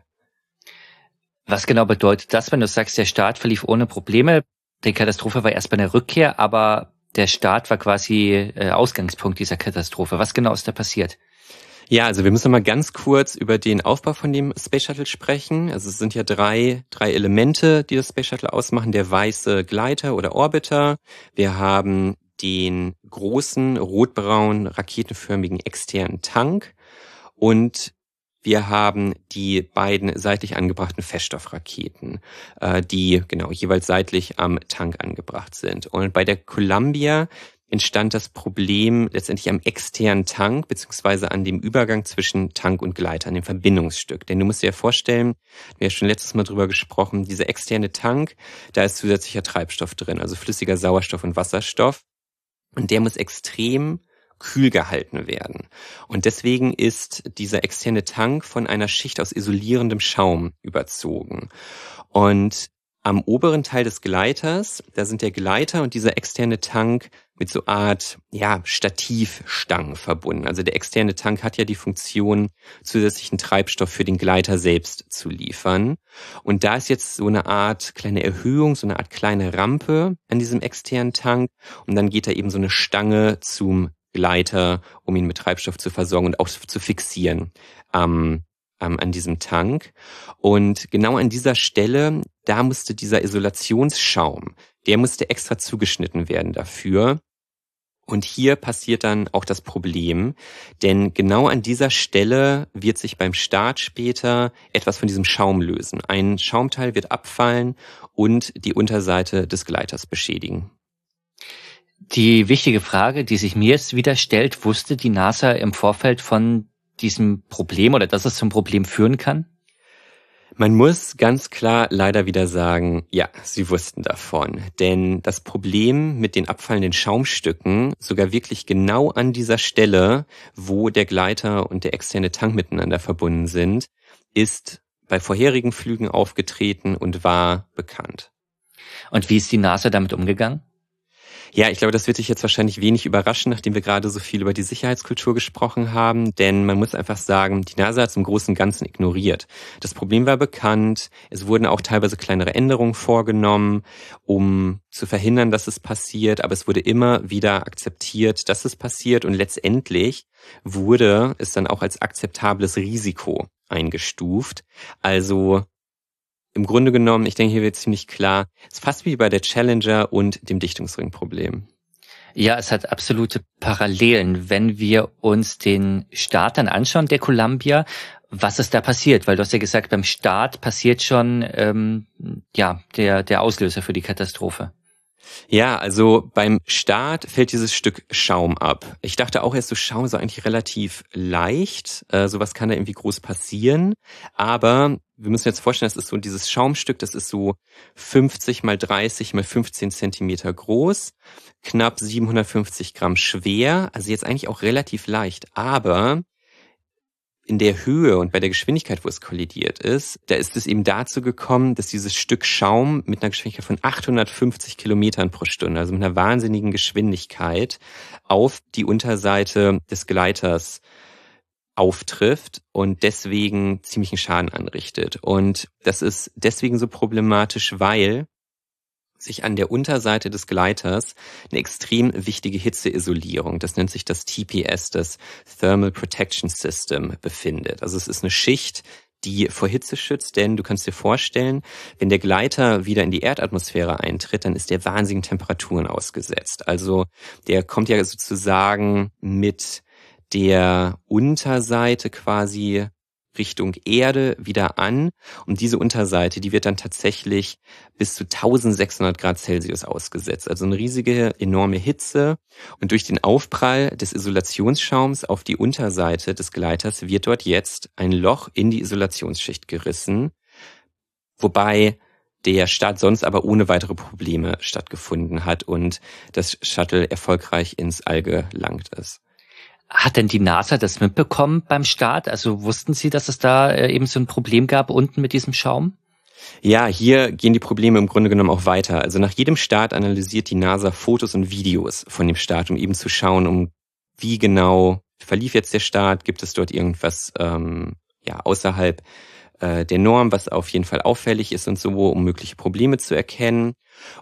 S2: Was genau bedeutet das, wenn du sagst, der Start verlief ohne Probleme? Die Katastrophe war erst bei der Rückkehr, aber der Start war quasi äh, Ausgangspunkt dieser Katastrophe. Was genau ist da passiert?
S3: Ja, also wir müssen mal ganz kurz über den Aufbau von dem Space Shuttle sprechen. Also es sind ja drei, drei Elemente, die das Space Shuttle ausmachen. Der weiße Gleiter oder Orbiter. Wir haben den großen, rotbraunen, raketenförmigen externen Tank. Und wir haben die beiden seitlich angebrachten Feststoffraketen, die genau jeweils seitlich am Tank angebracht sind. Und bei der Columbia entstand das Problem letztendlich am externen Tank, beziehungsweise an dem Übergang zwischen Tank und Gleiter, an dem Verbindungsstück. Denn du musst dir ja vorstellen, wir haben ja schon letztes Mal drüber gesprochen, dieser externe Tank, da ist zusätzlicher Treibstoff drin, also flüssiger Sauerstoff und Wasserstoff. Und der muss extrem kühl gehalten werden. Und deswegen ist dieser externe Tank von einer Schicht aus isolierendem Schaum überzogen. Und am oberen Teil des Gleiters, da sind der Gleiter und dieser externe Tank mit so Art, ja, Stativstangen verbunden. Also der externe Tank hat ja die Funktion, zusätzlichen Treibstoff für den Gleiter selbst zu liefern. Und da ist jetzt so eine Art kleine Erhöhung, so eine Art kleine Rampe an diesem externen Tank. Und dann geht da eben so eine Stange zum Gleiter, um ihn mit Treibstoff zu versorgen und auch zu fixieren ähm, ähm, an diesem Tank. Und genau an dieser Stelle, da musste dieser Isolationsschaum, der musste extra zugeschnitten werden dafür. Und hier passiert dann auch das Problem, denn genau an dieser Stelle wird sich beim Start später etwas von diesem Schaum lösen. Ein Schaumteil wird abfallen und die Unterseite des Gleiters beschädigen.
S2: Die wichtige Frage, die sich mir jetzt wieder stellt, wusste die NASA im Vorfeld von diesem Problem oder dass es zum Problem führen kann?
S3: Man muss ganz klar leider wieder sagen, ja, sie wussten davon. Denn das Problem mit den abfallenden Schaumstücken, sogar wirklich genau an dieser Stelle, wo der Gleiter und der externe Tank miteinander verbunden sind, ist bei vorherigen Flügen aufgetreten und war bekannt.
S2: Und wie ist die NASA damit umgegangen?
S3: Ja, ich glaube, das wird dich jetzt wahrscheinlich wenig überraschen, nachdem wir gerade so viel über die Sicherheitskultur gesprochen haben, denn man muss einfach sagen, die NASA hat es im Großen und Ganzen ignoriert. Das Problem war bekannt, es wurden auch teilweise kleinere Änderungen vorgenommen, um zu verhindern, dass es passiert, aber es wurde immer wieder akzeptiert, dass es passiert und letztendlich wurde es dann auch als akzeptables Risiko eingestuft. Also im Grunde genommen, ich denke, hier wird ziemlich klar, es ist fast wie bei der Challenger und dem Dichtungsring-Problem.
S2: Ja, es hat absolute Parallelen, wenn wir uns den Start dann anschauen, der Columbia, was ist da passiert? Weil du hast ja gesagt, beim Start passiert schon ähm, ja der der Auslöser für die Katastrophe.
S3: Ja, also beim Start fällt dieses Stück Schaum ab. Ich dachte auch erst, so Schaum ist eigentlich relativ leicht. Äh, sowas kann da irgendwie groß passieren. Aber wir müssen jetzt vorstellen, das ist so dieses Schaumstück, das ist so fünfzig mal dreißig mal fünfzehn Zentimeter groß, knapp siebenhundertfünfzig Gramm schwer. Also jetzt eigentlich auch relativ leicht. Aber in der Höhe und bei der Geschwindigkeit, wo es kollidiert ist, da ist es eben dazu gekommen, dass dieses Stück Schaum mit einer Geschwindigkeit von achthundertfünfzig Kilometern pro Stunde, also mit einer wahnsinnigen Geschwindigkeit, auf die Unterseite des Gleiters auftrifft und deswegen ziemlichen Schaden anrichtet. Und das ist deswegen so problematisch, weil sich an der Unterseite des Gleiters eine extrem wichtige Hitzeisolierung, das nennt sich das T P S, das Thermal Protection System, befindet. Also es ist eine Schicht, die vor Hitze schützt, denn du kannst dir vorstellen, wenn der Gleiter wieder in die Erdatmosphäre eintritt, dann ist der wahnsinnigen Temperaturen ausgesetzt. Also der kommt ja sozusagen mit der Unterseite quasi Richtung Erde wieder an und diese Unterseite, die wird dann tatsächlich bis zu eintausendsechshundert Grad Celsius ausgesetzt. Also eine riesige, enorme Hitze und durch den Aufprall des Isolationsschaums auf die Unterseite des Gleiters wird dort jetzt ein Loch in die Isolationsschicht gerissen, wobei der Start sonst aber ohne weitere Probleme stattgefunden hat und das Shuttle erfolgreich ins All gelangt ist.
S2: Hat denn die NASA das mitbekommen beim Start? Also wussten Sie, dass es da äh, eben so ein Problem gab unten mit diesem Schaum?
S3: Ja, hier gehen die Probleme im Grunde genommen auch weiter. Also nach jedem Start analysiert die NASA Fotos und Videos von dem Start, um eben zu schauen, um wie genau verlief jetzt der Start, gibt es dort irgendwas ähm, ja außerhalb äh, der Norm, was auf jeden Fall auffällig ist und so, um mögliche Probleme zu erkennen.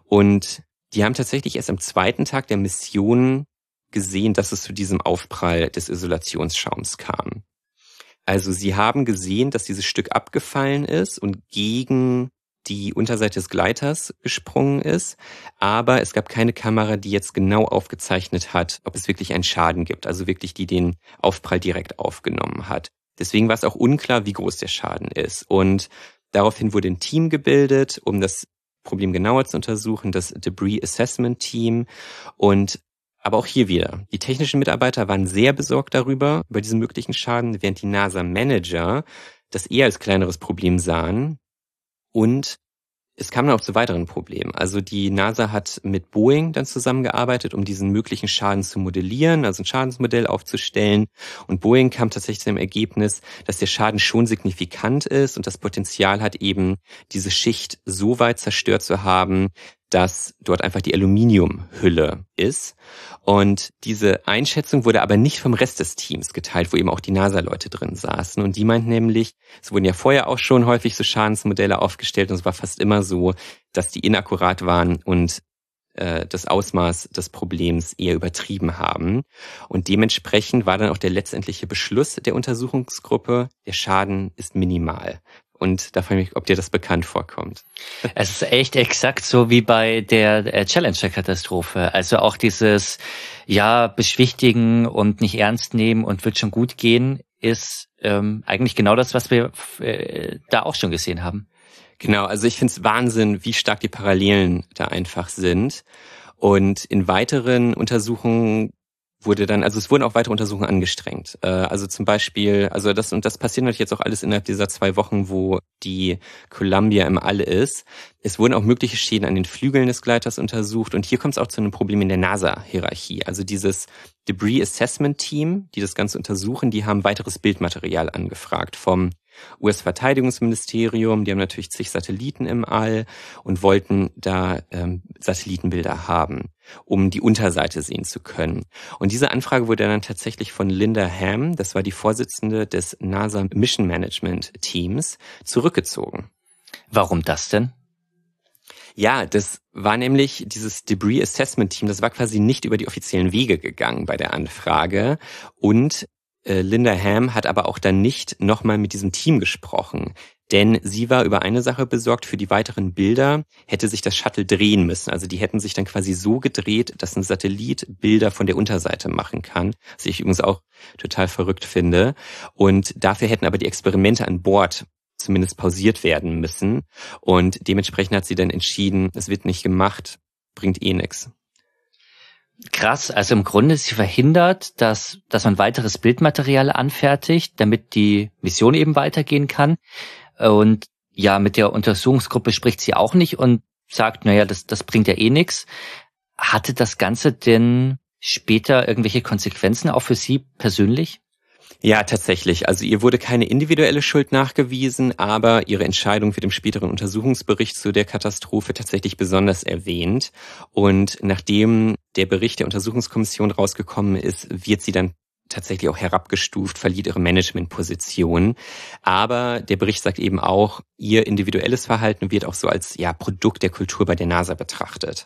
S3: Und die haben tatsächlich erst am zweiten Tag der Mission gesehen, dass es zu diesem Aufprall des Isolationsschaums kam. Also sie haben gesehen, dass dieses Stück abgefallen ist und gegen die Unterseite des Gleiters gesprungen ist, aber es gab keine Kamera, die jetzt genau aufgezeichnet hat, ob es wirklich einen Schaden gibt, also wirklich die den Aufprall direkt aufgenommen hat. Deswegen war es auch unklar, wie groß der Schaden ist. Und daraufhin wurde ein Team gebildet, um das Problem genauer zu untersuchen, das Debris Assessment Team. Und aber auch hier wieder, die technischen Mitarbeiter waren sehr besorgt darüber, über diesen möglichen Schaden, während die NASA-Manager das eher als kleineres Problem sahen. Und es kam dann auch zu weiteren Problemen. Also die NASA hat mit Boeing dann zusammengearbeitet, um diesen möglichen Schaden zu modellieren, also ein Schadensmodell aufzustellen. Und Boeing kam tatsächlich zu dem Ergebnis, dass der Schaden schon signifikant ist und das Potenzial hat eben, diese Schicht so weit zerstört zu haben, dass dort einfach die Aluminiumhülle ist. Und diese Einschätzung wurde aber nicht vom Rest des Teams geteilt, wo eben auch die NASA-Leute drin saßen. Und die meinten nämlich, es wurden ja vorher auch schon häufig so Schadensmodelle aufgestellt und es war fast immer so, dass die inakkurat waren und äh, das Ausmaß des Problems eher übertrieben haben. Und dementsprechend war dann auch der letztendliche Beschluss der Untersuchungsgruppe, der Schaden ist minimal. Und da frage ich mich, ob dir das bekannt vorkommt.
S2: Es ist echt exakt so wie bei der Challenger-Katastrophe. Also auch dieses, ja, beschwichtigen und nicht ernst nehmen und wird schon gut gehen, ist ähm, eigentlich genau das, was wir äh, da auch schon gesehen haben.
S3: Genau, also ich finde es Wahnsinn, wie stark die Parallelen da einfach sind. Und in weiteren Untersuchungen wurde dann, also es wurden auch weitere Untersuchungen angestrengt. Äh, also zum Beispiel, also das und das passiert natürlich jetzt auch alles innerhalb dieser zwei Wochen, wo die Columbia im All ist. Es wurden auch mögliche Schäden an den Flügeln des Gleiters untersucht und hier kommt es auch zu einem Problem in der NASA-Hierarchie. Also dieses Debris Assessment Team, die das Ganze untersuchen, die haben weiteres Bildmaterial angefragt vom U S-Verteidigungsministerium, die haben natürlich zig Satelliten im All und wollten da ähm, Satellitenbilder haben, um die Unterseite sehen zu können. Und diese Anfrage wurde dann tatsächlich von Linda Ham, das war die Vorsitzende des NASA Mission Management Teams, zurückgezogen.
S2: Warum das denn?
S3: Ja, das war nämlich dieses Debris Assessment Team, das war quasi nicht über die offiziellen Wege gegangen bei der Anfrage. Und äh, Linda Ham hat aber auch dann nicht nochmal mit diesem Team gesprochen. Denn sie war über eine Sache besorgt, für die weiteren Bilder hätte sich das Shuttle drehen müssen. Also die hätten sich dann quasi so gedreht, dass ein Satellit Bilder von der Unterseite machen kann. Was ich übrigens auch total verrückt finde. Und dafür hätten aber die Experimente an Bord zumindest pausiert werden müssen. Und dementsprechend hat sie dann entschieden, es wird nicht gemacht, bringt eh nix.
S2: Krass, also im Grunde ist sie verhindert, dass, dass man weiteres Bildmaterial anfertigt, damit die Mission eben weitergehen kann. Und ja, mit der Untersuchungsgruppe spricht sie auch nicht und sagt, naja, das, das bringt ja eh nix. Hatte das Ganze denn später irgendwelche Konsequenzen auch für Sie persönlich?
S3: Ja, tatsächlich. Also ihr wurde keine individuelle Schuld nachgewiesen, aber ihre Entscheidung wird im späteren Untersuchungsbericht zu der Katastrophe tatsächlich besonders erwähnt. Und nachdem der Bericht der Untersuchungskommission rausgekommen ist, wird sie dann tatsächlich auch herabgestuft, verliert ihre Managementposition. Aber der Bericht sagt eben auch, ihr individuelles Verhalten wird auch so als ja Produkt der Kultur bei der NASA betrachtet.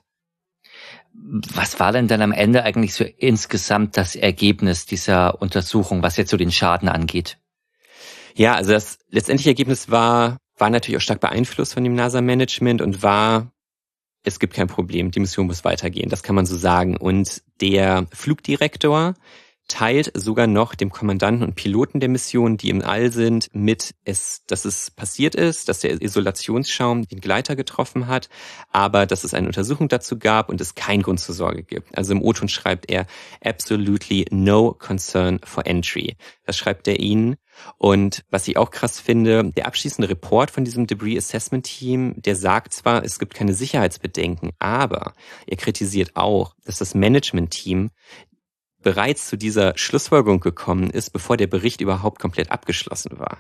S2: Was war denn dann am Ende eigentlich so insgesamt das Ergebnis dieser Untersuchung, was jetzt so den Schaden angeht?
S3: Ja, also das letztendliche Ergebnis war, war natürlich auch stark beeinflusst von dem NASA-Management und war, es gibt kein Problem, die Mission muss weitergehen, das kann man so sagen. Und der Flugdirektor teilt sogar noch dem Kommandanten und Piloten der Mission, die im All sind, mit, es, dass es passiert ist, dass der Isolationsschaum den Gleiter getroffen hat, aber dass es eine Untersuchung dazu gab und es keinen Grund zur Sorge gibt. Also im O-Ton schreibt er, absolutely no concern for entry. Das schreibt er ihnen. Und was ich auch krass finde, der abschließende Report von diesem Debris Assessment Team, der sagt zwar, es gibt keine Sicherheitsbedenken, aber er kritisiert auch, dass das Management-Team bereits zu dieser Schlussfolgerung gekommen ist, bevor der Bericht überhaupt komplett abgeschlossen war.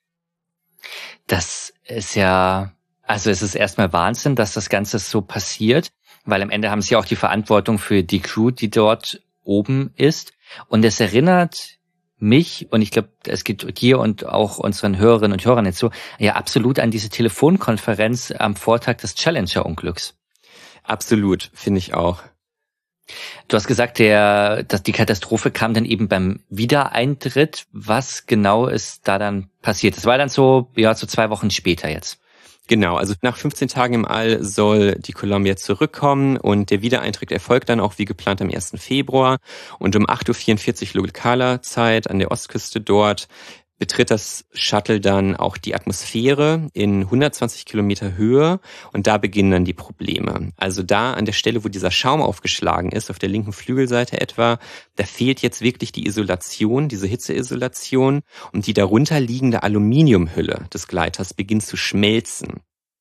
S2: Das ist ja, also es ist erstmal Wahnsinn, dass das Ganze so passiert, weil am Ende haben sie auch die Verantwortung für die Crew, die dort oben ist. Und es erinnert mich, und ich glaube, es geht dir und auch unseren Hörerinnen und Hörern jetzt so, ja absolut an diese Telefonkonferenz am Vortag des Challenger-Unglücks.
S3: Absolut, finde ich auch.
S2: Du hast gesagt, der, dass die Katastrophe kam dann eben beim Wiedereintritt. Was genau ist da dann passiert? Das war dann so, ja, so zwei Wochen später jetzt.
S3: Genau, also nach fünfzehn Tagen im All soll die Columbia zurückkommen und der Wiedereintritt erfolgt dann auch wie geplant am ersten Februar. Und um acht Uhr vierundvierzig lokaler Zeit an der Ostküste dort betritt das Shuttle dann auch die Atmosphäre in hundertzwanzig Kilometer Höhe und da beginnen dann die Probleme. Also da an der Stelle, wo dieser Schaum aufgeschlagen ist, auf der linken Flügelseite etwa, da fehlt jetzt wirklich die Isolation, diese Hitzeisolation und die darunter liegende Aluminiumhülle des Gleiters beginnt zu schmelzen.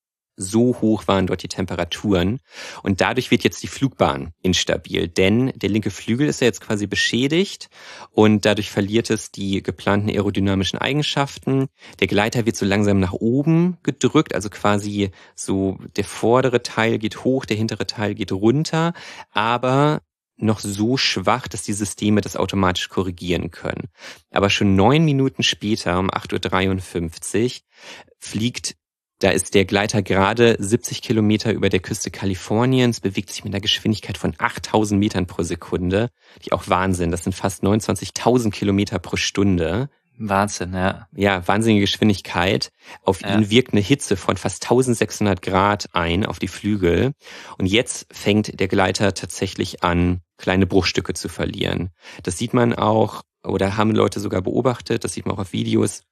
S3: So hoch waren dort die Temperaturen und dadurch wird jetzt die Flugbahn instabil, denn der linke Flügel ist ja jetzt quasi beschädigt und dadurch verliert es die geplanten aerodynamischen Eigenschaften. Der Gleiter wird so langsam nach oben gedrückt, also quasi so der vordere Teil geht hoch, der hintere Teil geht runter, aber noch so schwach, dass die Systeme das automatisch korrigieren können. Aber schon neun Minuten später, um acht Uhr dreiundfünfzig, fliegt Da ist der Gleiter gerade siebzig Kilometer über der Küste Kaliforniens, bewegt sich mit einer Geschwindigkeit von achttausend Metern pro Sekunde. Die auch Wahnsinn, das sind fast neunundzwanzigtausend Kilometer pro Stunde.
S2: Wahnsinn, ja.
S3: Ja, wahnsinnige Geschwindigkeit. Auf
S2: ja.
S3: ihn wirkt eine Hitze von fast eintausendsechshundert Grad ein auf die Flügel. Und jetzt fängt der Gleiter tatsächlich an, kleine Bruchstücke zu verlieren. Das sieht man auch, oder haben Leute sogar beobachtet, das sieht man auch auf Videos.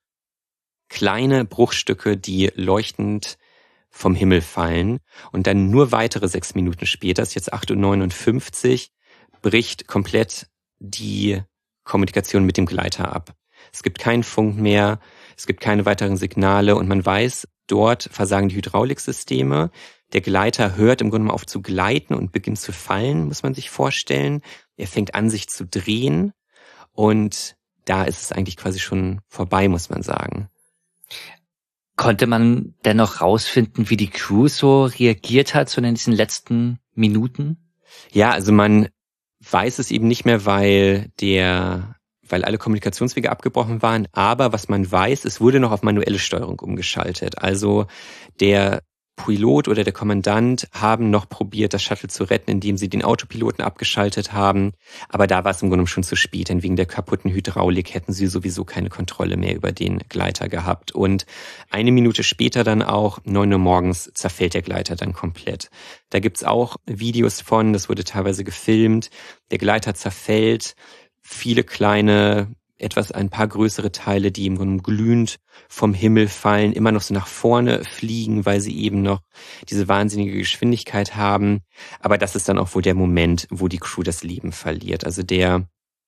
S3: Kleine Bruchstücke, die leuchtend vom Himmel fallen und dann nur weitere sechs Minuten später, ist jetzt acht Uhr neunundfünfzig, bricht komplett die Kommunikation mit dem Gleiter ab. Es gibt keinen Funk mehr, es gibt keine weiteren Signale und man weiß, dort versagen die Hydrauliksysteme. Der Gleiter hört im Grunde mal auf zu gleiten und beginnt zu fallen, muss man sich vorstellen. Er fängt an, sich zu drehen und da ist es eigentlich quasi schon vorbei, muss man sagen.
S2: Konnte man dennoch rausfinden, wie die Crew so reagiert hat, so in diesen letzten Minuten?
S3: Ja, also man weiß es eben nicht mehr, weil der, weil alle Kommunikationswege abgebrochen waren. Aber was man weiß, es wurde noch auf manuelle Steuerung umgeschaltet. Also der Pilot oder der Kommandant haben noch probiert, das Shuttle zu retten, indem sie den Autopiloten abgeschaltet haben. Aber da war es im Grunde schon zu spät, denn wegen der kaputten Hydraulik hätten sie sowieso keine Kontrolle mehr über den Gleiter gehabt. Und eine Minute später dann auch, neun Uhr morgens, zerfällt der Gleiter dann komplett. Da gibt's auch Videos von, das wurde teilweise gefilmt. Der Gleiter zerfällt, viele kleine, etwas ein paar größere Teile, die im Grunde glühend vom Himmel fallen, immer noch so nach vorne fliegen, weil sie eben noch diese wahnsinnige Geschwindigkeit haben. Aber das ist dann auch wohl der Moment, wo die Crew das Leben verliert. Also der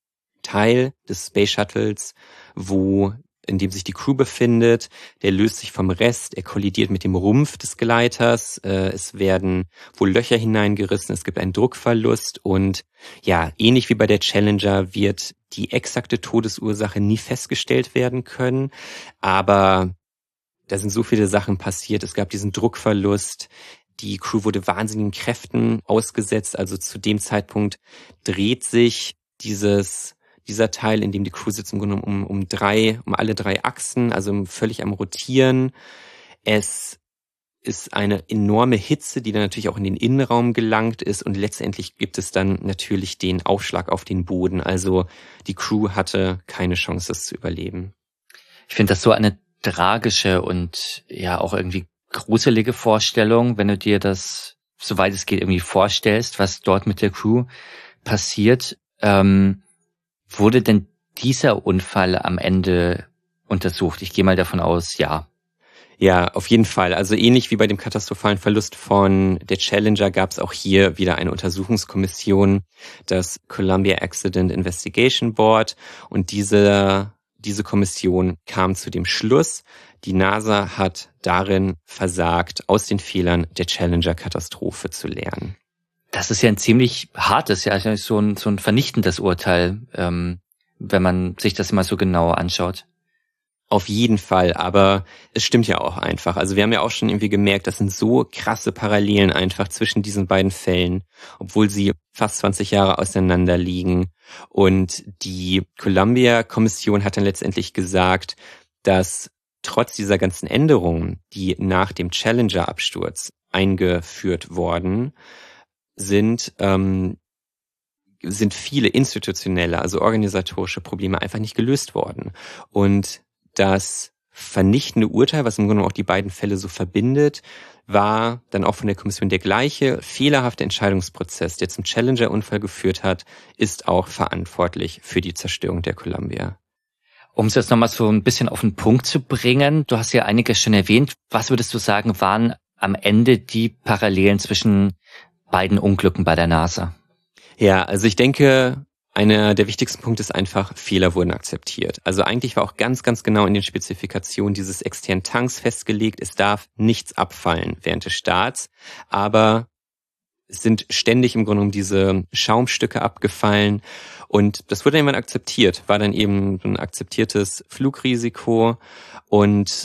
S3: Teil des Space Shuttles, wo in dem sich die Crew befindet, der löst sich vom Rest, er kollidiert mit dem Rumpf des Gleiters, äh, es werden wohl Löcher hineingerissen, es gibt einen Druckverlust und ja, ähnlich wie bei der Challenger wird die exakte Todesursache nie festgestellt werden können, aber da sind so viele Sachen passiert, es gab diesen Druckverlust, die Crew wurde wahnsinnigen Kräften ausgesetzt, also zu dem Zeitpunkt dreht sich dieses dieser Teil, in dem die Crew sitzt, im Grunde um, um drei, um alle drei Achsen, also völlig am Rotieren. Es ist eine enorme Hitze, die dann natürlich auch in den Innenraum gelangt ist und letztendlich gibt es dann natürlich den Aufschlag auf den Boden. Also die Crew hatte keine Chance, das zu überleben.
S2: Ich finde das so eine tragische und ja auch irgendwie gruselige Vorstellung, wenn du dir das, soweit es geht, irgendwie vorstellst, was dort mit der Crew passiert. Ähm, Wurde denn dieser Unfall am Ende untersucht? Ich gehe mal davon aus, ja.
S3: Ja, auf jeden Fall. Also ähnlich wie bei dem katastrophalen Verlust von der Challenger gab es auch hier wieder eine Untersuchungskommission, das Columbia Accident Investigation Board. Und diese, diese Kommission kam zu dem Schluss, die NASA hat darin versagt, aus den Fehlern der Challenger-Katastrophe zu lernen.
S2: Das ist ja ein ziemlich hartes, ja, so ein, so ein vernichtendes Urteil, ähm, wenn man sich das mal so genau anschaut.
S3: Auf jeden Fall, aber es stimmt ja auch einfach. Also wir haben ja auch schon irgendwie gemerkt, das sind so krasse Parallelen einfach zwischen diesen beiden Fällen, obwohl sie fast zwanzig Jahre auseinander liegen. Und die Columbia-Kommission hat dann letztendlich gesagt, dass trotz dieser ganzen Änderungen, die nach dem Challenger-Absturz eingeführt wurden, sind ähm, sind viele institutionelle, also organisatorische Probleme einfach nicht gelöst worden. Und das vernichtende Urteil, was im Grunde auch die beiden Fälle so verbindet, war dann auch von der Kommission der gleiche fehlerhafte Entscheidungsprozess, der zum Challenger-Unfall geführt hat, ist auch verantwortlich für die Zerstörung der Columbia.
S2: Um es jetzt nochmal so ein bisschen auf den Punkt zu bringen, du hast ja einiges schon erwähnt. Was würdest du sagen, waren am Ende die Parallelen zwischen beiden Unglücken bei der NASA?
S3: Ja, also ich denke, einer der wichtigsten Punkte ist einfach, Fehler wurden akzeptiert. Also eigentlich war auch ganz, ganz genau in den Spezifikationen dieses externen Tanks festgelegt, es darf nichts abfallen während des Starts, aber es sind ständig im Grunde genommen diese Schaumstücke abgefallen und das wurde irgendwann akzeptiert, war dann eben ein akzeptiertes Flugrisiko und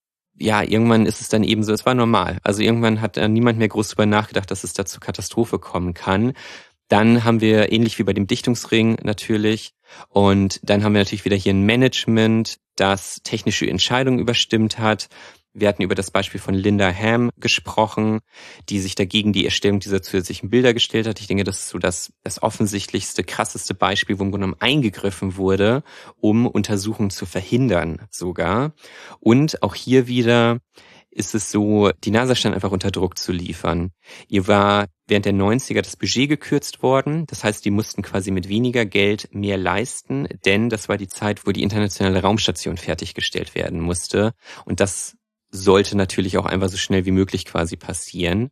S3: ja, irgendwann ist es dann eben so, es war normal. Also irgendwann hat äh, niemand mehr groß darüber nachgedacht, dass es da zur Katastrophe kommen kann. Dann haben wir, ähnlich wie bei dem Dichtungsring natürlich, und dann haben wir natürlich wieder hier ein Management, das technische Entscheidungen überstimmt hat. Wir hatten über das Beispiel von Linda Ham gesprochen, die sich dagegen die Erstellung dieser zusätzlichen Bilder gestellt hat. Ich denke, das ist so das, das offensichtlichste, krasseste Beispiel, wo im Grunde genommen eingegriffen wurde, um Untersuchungen zu verhindern sogar. Und auch hier wieder ist es so, die NASA stand einfach unter Druck zu liefern. Ihr war während der neunziger das Budget gekürzt worden. Das heißt, die mussten quasi mit weniger Geld mehr leisten, denn das war die Zeit, wo die internationale Raumstation fertiggestellt werden musste. Und das sollte natürlich auch einfach so schnell wie möglich quasi passieren.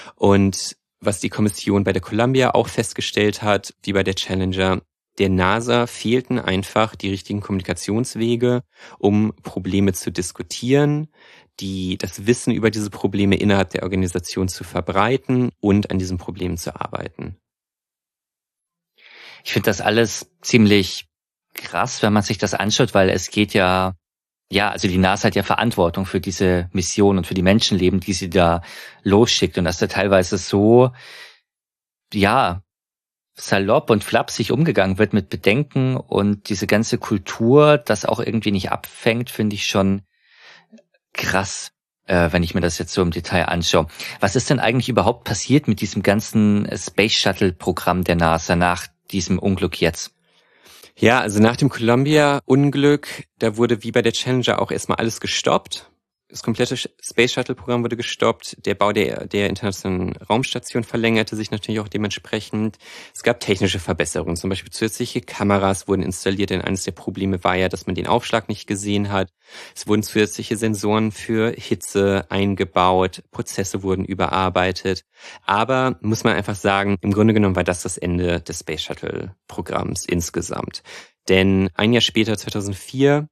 S3: Und was die Kommission bei der Columbia auch festgestellt hat, wie bei der Challenger, der NASA fehlten einfach die richtigen Kommunikationswege, um Probleme zu diskutieren, die das Wissen über diese Probleme innerhalb der Organisation zu verbreiten und an diesen Problemen zu arbeiten.
S2: Ich finde das alles ziemlich krass, wenn man sich das anschaut, weil es geht ja ja, also die NASA hat ja Verantwortung für diese Mission und für die Menschenleben, die sie da losschickt. Und dass da teilweise so, ja, salopp und flapsig umgegangen wird mit Bedenken und diese ganze Kultur das auch irgendwie nicht abfängt, finde ich schon krass, äh, wenn ich mir das jetzt so im Detail anschaue. Was ist denn eigentlich überhaupt passiert mit diesem ganzen Space Shuttle Programm der NASA nach diesem Unglück jetzt?
S3: Ja, also nach dem Columbia-Unglück, da wurde wie bei der Challenger auch erstmal alles gestoppt. Das komplette Space Shuttle-Programm wurde gestoppt. Der Bau der, der internationalen Raumstation verlängerte sich natürlich auch dementsprechend. Es gab technische Verbesserungen, zum Beispiel zusätzliche Kameras wurden installiert, denn eines der Probleme war ja, dass man den Aufschlag nicht gesehen hat. Es wurden zusätzliche Sensoren für Hitze eingebaut, Prozesse wurden überarbeitet. Aber muss man einfach sagen, im Grunde genommen war das das Ende des Space Shuttle-Programms insgesamt. Denn ein Jahr später, zweitausendvier,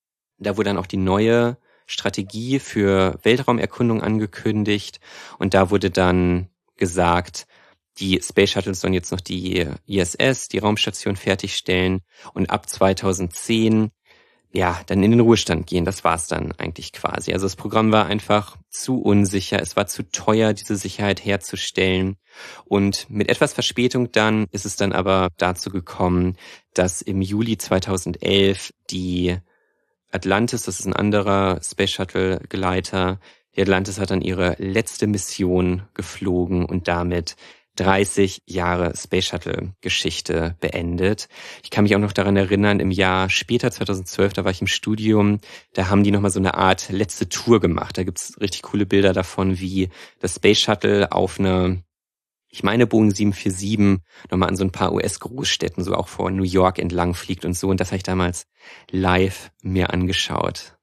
S3: da wurde dann auch die neue Strategie für Weltraumerkundung angekündigt und da wurde dann gesagt, die Space Shuttles sollen jetzt noch die I S S, die Raumstation, fertigstellen und ab zweitausendzehn ja dann in den Ruhestand gehen. Das war's dann eigentlich quasi. Also das Programm war einfach zu unsicher, es war zu teuer, diese Sicherheit herzustellen und mit etwas Verspätung dann ist es dann aber dazu gekommen, dass im Juli zweitausendelf die Atlantis, das ist ein anderer Space Shuttle Gleiter. Die Atlantis hat dann ihre letzte Mission geflogen und damit dreißig Jahre Space Shuttle Geschichte beendet. Ich kann mich auch noch daran erinnern, im Jahr später, zweitausendzwölf, da war ich im Studium, da haben die nochmal so eine Art letzte Tour gemacht. Da gibt's richtig coole Bilder davon, wie das Space Shuttle auf einer, ich meine Boeing sieben vier sieben, nochmal an so ein paar U S-Großstädten, so auch vor New York entlang fliegt und so. Und das habe ich damals live mir angeschaut.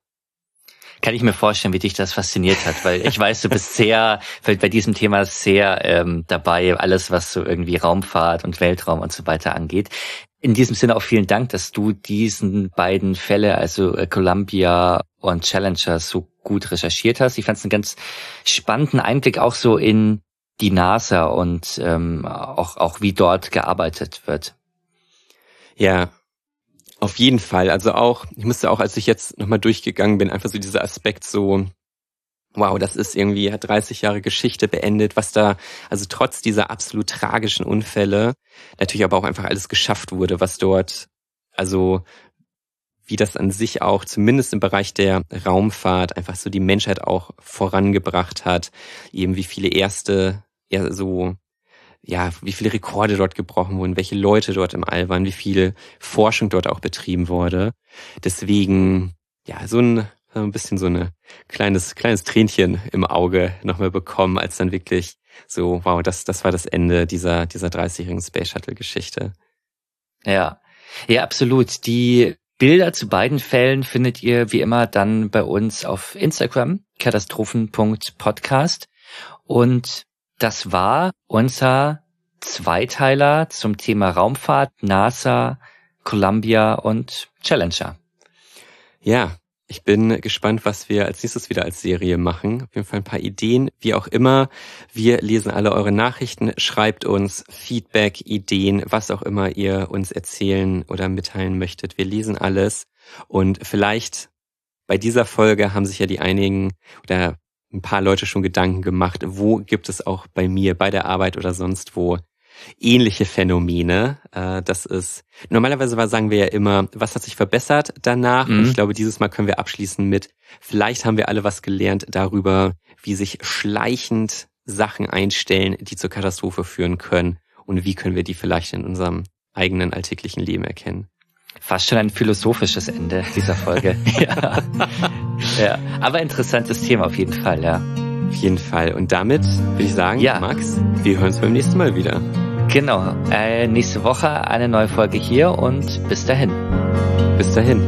S2: Kann ich mir vorstellen, wie dich das fasziniert hat, weil ich weiß, du bist sehr, bei diesem Thema sehr ähm, dabei, alles was so irgendwie Raumfahrt und Weltraum und so weiter angeht. In diesem Sinne auch vielen Dank, dass du diesen beiden Fälle, also äh, Columbia und Challenger, so gut recherchiert hast. Ich fand es einen ganz spannenden Einblick auch so in die NASA und ähm, auch auch wie dort gearbeitet wird.
S3: Ja, auf jeden Fall. Also auch, ich musste auch, als ich jetzt nochmal durchgegangen bin, einfach so dieser Aspekt so, wow, das ist irgendwie, hat dreißig Jahre Geschichte beendet, was da, also trotz dieser absolut tragischen Unfälle, natürlich aber auch einfach alles geschafft wurde, was dort, also wie das an sich auch, zumindest im Bereich der Raumfahrt, einfach so die Menschheit auch vorangebracht hat, eben wie viele erste, ja so, ja, wie viele Rekorde dort gebrochen wurden, welche Leute dort im All waren, wie viel Forschung dort auch betrieben wurde. Deswegen, ja, so ein, so ein bisschen so ein kleines, kleines Tränchen im Auge nochmal bekommen, als dann wirklich so, wow, das, das war das Ende dieser, dieser dreißigjährigen Space Shuttle Geschichte.
S2: Ja, ja, absolut. Die Bilder zu beiden Fällen findet ihr wie immer dann bei uns auf Instagram, katastrophen punkt podcast. Und das war unser Zweiteiler zum Thema Raumfahrt, NASA, Columbia und Challenger.
S3: Ja, ich bin gespannt, was wir als nächstes wieder als Serie machen. Auf jeden Fall ein paar Ideen, wie auch immer. Wir lesen alle eure Nachrichten, schreibt uns Feedback, Ideen, was auch immer ihr uns erzählen oder mitteilen möchtet. Wir lesen alles und vielleicht bei dieser Folge haben sich ja die einigen oder ein paar Leute schon Gedanken gemacht, wo gibt es auch bei mir, bei der Arbeit oder sonst wo ähnliche Phänomene. Das ist, normalerweise war, sagen wir ja immer, was hat sich verbessert danach? Mhm. Und ich glaube, dieses Mal können wir abschließen mit, vielleicht haben wir alle was gelernt darüber, wie sich schleichend Sachen einstellen, die zur Katastrophe führen können und wie können wir die vielleicht in unserem eigenen alltäglichen Leben erkennen.
S2: Fast schon ein philosophisches Ende dieser Folge. ja. ja, aber interessantes Thema auf jeden Fall, ja.
S3: Auf jeden Fall. Und damit würde ich sagen, ja. Max, wir hören uns beim nächsten Mal wieder.
S2: Genau. Äh, nächste Woche eine neue Folge hier und bis dahin.
S3: Bis dahin.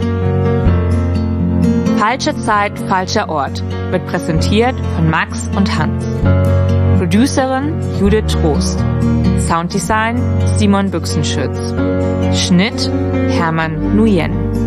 S1: Falsche Zeit, falscher Ort wird präsentiert von Max und Hans. Producerin Judith Trost. Sounddesign Simon Büchsenschütz. Schnitt Hermann Nguyen.